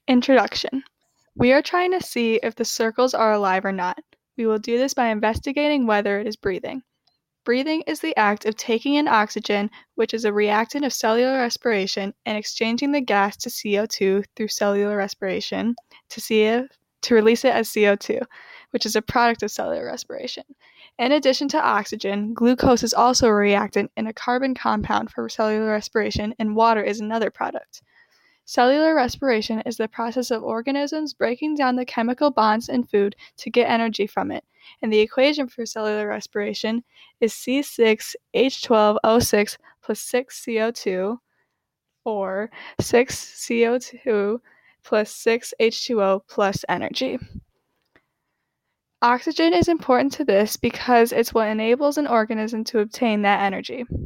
Introduction. We are trying to see if the circles are alive or not. We will do this by investigating whether it is breathing. Breathing is the act of taking in oxygen, which is a reactant of cellular respiration, and exchanging the gas to CO2 through cellular respiration to release it as CO2, which is a product of cellular respiration. In addition to oxygen, glucose is also a reactant and a carbon compound for cellular respiration, and water is another product. Cellular respiration is the process of organisms breaking down the chemical bonds in food to get energy from it, and the equation for cellular respiration is C6H12O6 plus 6CO2, or 6CO2 plus 6H2O plus energy. Oxygen is important to this because it's what enables an organism to obtain that energy.